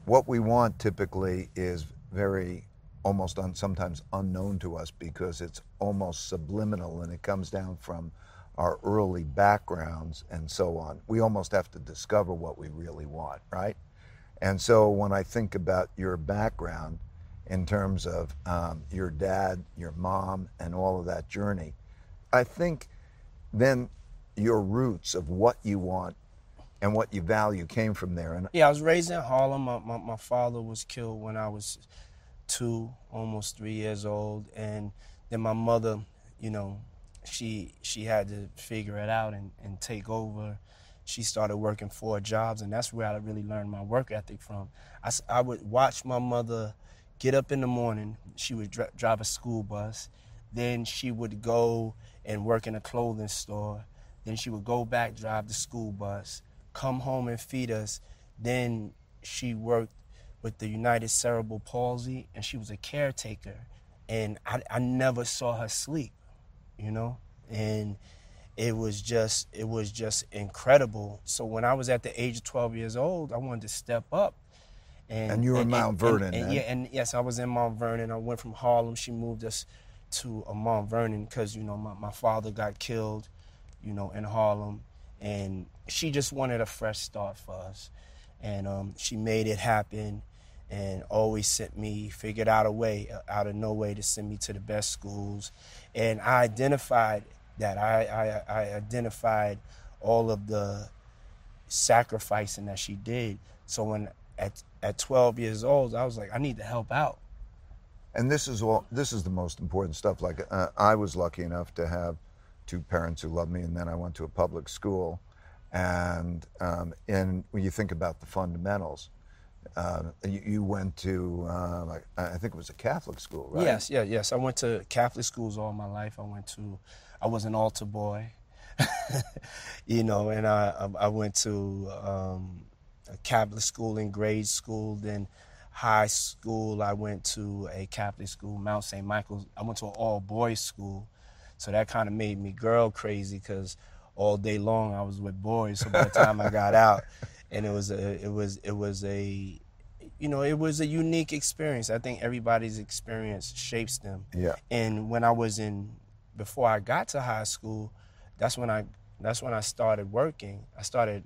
what we want typically is very almost sometimes unknown to us because it's almost subliminal and it comes down from our early backgrounds and so on. We almost have to discover what we really want, right? And so when I think about your background in terms of your dad, your mom, and all of that journey, I think then your roots of what you want and what you value came from there. And yeah, I was raised in Harlem. My father was killed when I was 2, almost 3 years old, and then my mother, you know, she had to figure it out and take over. She started working 4 jobs, and that's where I really learned my work ethic from. I would watch my mother get up in the morning. She would drive a school bus. Then she would go and work in a clothing store. Then she would go back, drive the school bus, come home and feed us. Then she worked with the United Cerebral Palsy, and she was a caretaker. And I never saw her sleep, you know? And it was just incredible. So when I was at the age of 12 years old, I wanted to step up. And you were in Mount Vernon, yes, I was in Mount Vernon. I went from Harlem. She moved us to Mount Vernon because, you know, my father got killed, you know, in Harlem. And she just wanted a fresh start for us. And she made it happen and always figured out a way, out of no way, to send me to the best schools. And I identified that. I identified all of the sacrificing that she did. So when at 12 years old, I was like, I need to help out. And this is the most important stuff. Like I was lucky enough to have 2 parents who loved me, and then I went to a public school. And when you think about the fundamentals, you went to, I think it was a Catholic school, right? Yes. I went to Catholic schools all my life. I was an altar boy, you know, and I went to a Catholic school in grade school. Then high school, I went to a Catholic school, Mount St. Michael's. I went to an all-boys school. So that kind of made me girl crazy because all day long I was with boys. So by the time I got out, and it was a unique experience. I think everybody's experience shapes them. Yeah. And before I got to high school, that's when I started working. I started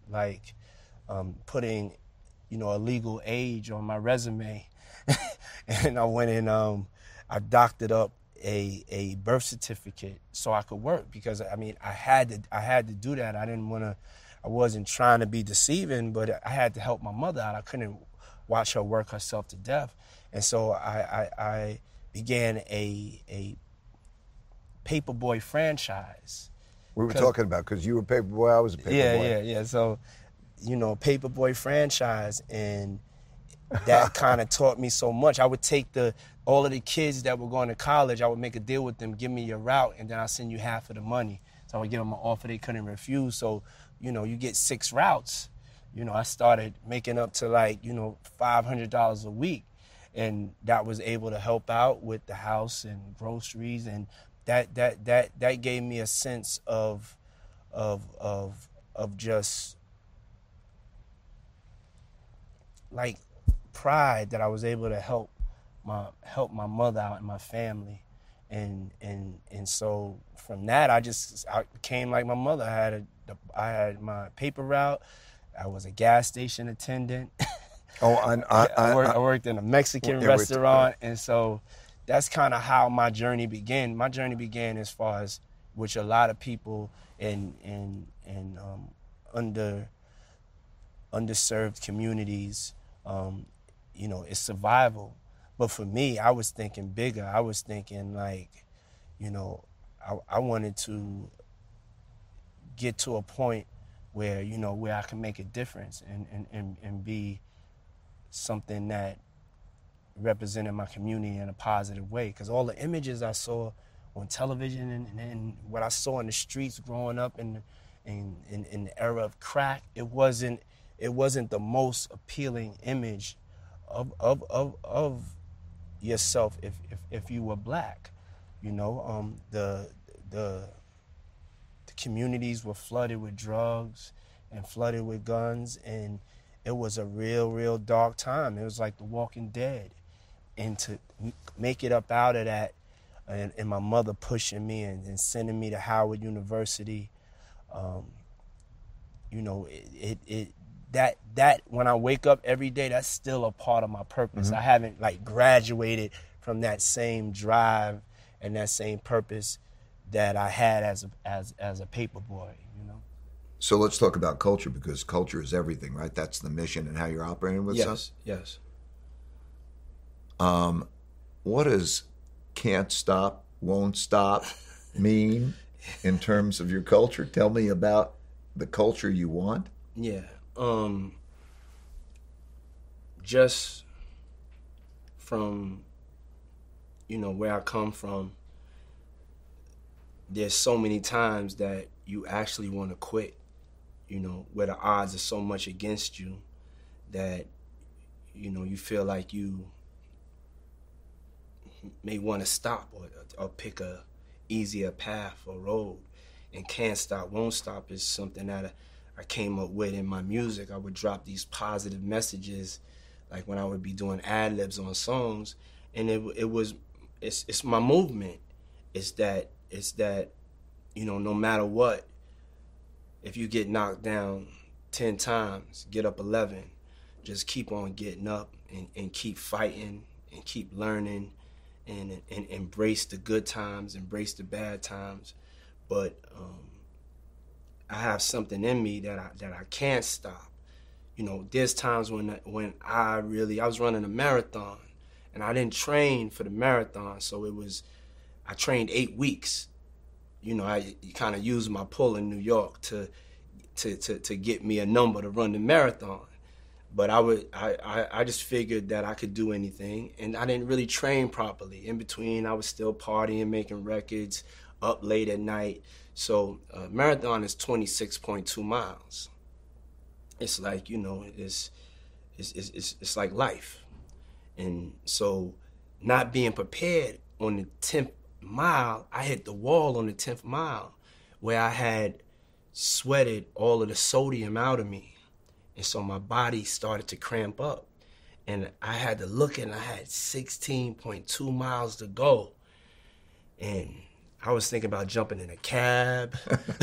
putting, you know, a legal age on my resume, and I went and I doctored up a birth certificate so I could work because I had to do that. I wasn't trying to be deceiving, but I had to help my mother out. I couldn't watch her work herself to death, and so I began a Paperboy franchise. We were talking about because you were Paperboy, I was a Paperboy. Yeah. So, you know, Paperboy franchise, and that kind of taught me so much. I would take all of the kids that were going to college, I would make a deal with them, give me your route, and then I'll send you half of the money. So I would give them an offer they couldn't refuse. So, you know, you get 6 routes. You know, I started making up to $500 a week, and that was able to help out with the house and groceries, and that gave me a sense of just like pride that I was able to help my mother out and my family, and so from that I became like my mother. I had my paper route. I was a gas station attendant. I worked in a Mexican restaurant, and so that's kind of how my journey began. My journey began as far as which a lot of people in underserved communities, you know, it's survival. But for me, I was thinking bigger. I was thinking I wanted to get to a point where, you know, where I can make a difference and be something that represented my community in a positive way. Because all the images I saw on television and what I saw in the streets growing up in the era of crack, it wasn't the most appealing image of yourself if you were black. You know, the communities were flooded with drugs and flooded with guns, and it was a real dark time. It was like The Walking Dead. And to make it up out of that, and my mother pushing me and sending me to Howard University, you know, that when I wake up every day, that's still a part of my purpose. Mm-hmm. I haven't like graduated from that same drive and that same purpose that I had as a paper boy, you know. So let's talk about culture, because culture is everything, right? That's the mission and how you're operating with stuff. Yes. What does can't stop, won't stop mean in terms of your culture? Tell me about the culture you want. Yeah. Just from, you know, where I come from, there's so many times that you actually want to quit, you know, where the odds are so much against you that, you know, you feel like you may want to stop or pick a easier path or road. And can't stop, won't stop is something that I came up with in my music. I would drop these positive messages, like when I would be doing ad-libs on songs, and it's my movement. It's that, you know, no matter what, if you get knocked down 10 times, get up 11. Just keep on getting up and keep fighting and keep learning and embrace the good times, embrace the bad times. But I have something in me that I can't stop. You know, there's times when I was running a marathon and I didn't train for the marathon, so I trained 8 weeks. You know, I kind of used my pull in New York to get me a number to run the marathon. But I just figured that I could do anything, and I didn't really train properly. In between, I was still partying, making records, up late at night. So marathon is 26.2 miles. It's like, you know, it's like life. And so not being prepared on the 10th mile, I hit the wall on the 10th mile where I had sweated all of the sodium out of me. And so my body started to cramp up. And I had to look, and I had 16.2 miles to go. And I was thinking about jumping in a cab.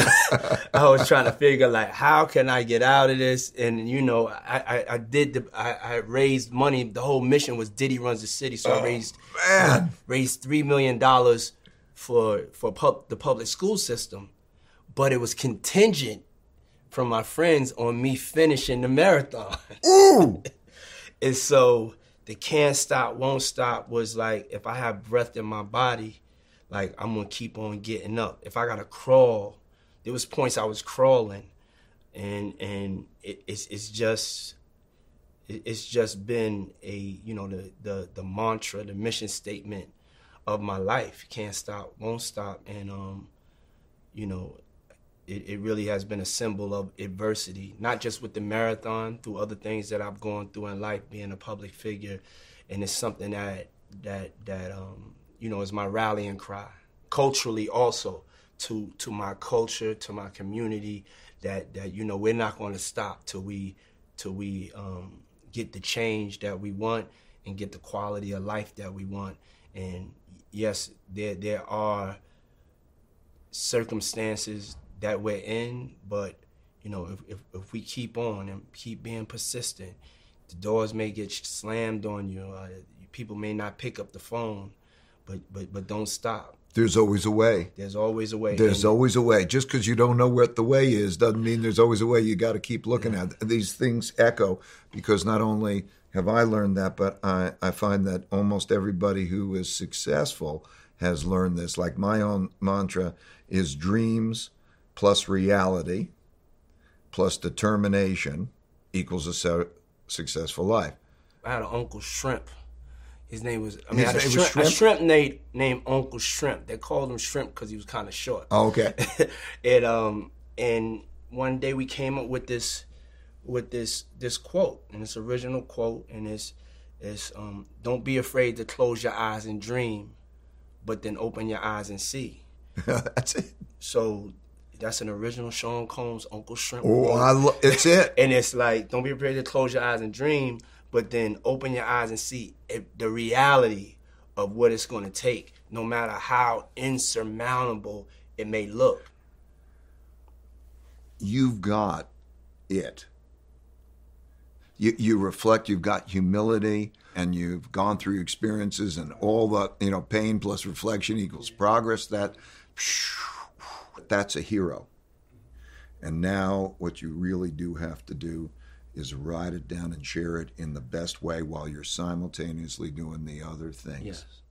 I was trying to figure, like, how can I get out of this? And, you know, I raised money. The whole mission was Diddy Runs the City. So I raised $3 million for the public school system. But it was contingent from my friends on me finishing the marathon. Ooh! And so the can't stop, won't stop was like, if I have breath in my body, like, I'm gonna keep on getting up. If I gotta crawl, there was points I was crawling, and it's just been a, you know, the mantra, the mission statement of my life. Can't stop, won't stop, and you know, it really has been a symbol of adversity, not just with the marathon, through other things that I've gone through in life, being a public figure, and it's something that you know, is my rallying cry. Culturally also, to my culture, to my community, that you know, we're not going to stop till we get the change that we want and get the quality of life that we want. And yes, there are circumstances that we're in, but you know, if we keep on and keep being persistent, the doors may get slammed on you. People may not pick up the phone, but don't stop. There's always a way. There's always a way. There's always a way. Just because you don't know what the way is doesn't mean there's always a way. You got to keep looking at these things. Echo, because not only have I learned that, but I find that almost everybody who is successful has learned this. Like, my own mantra is dreams plus reality plus determination equals a successful life. I had an Uncle Shrimp. His name was, Shrimp? A shrimp named Uncle Shrimp. They called him Shrimp because he was kind of short. Oh, okay. And one day we came up with this quote, and it's original quote, and it's don't be afraid to close your eyes and dream, but then open your eyes and see. That's it. So That's an original Sean Combs Uncle Shrimp. Oh, it's it. And it's like, don't be afraid to close your eyes and dream, but then open your eyes and see the reality of what it's going to take, no matter how insurmountable it may look. You've got it. You reflect, you've got humility, and you've gone through experiences, and all the, pain plus reflection equals progress. That's a hero. And now what you really do have to do is write it down and share it in the best way while you're simultaneously doing the other things. Yes.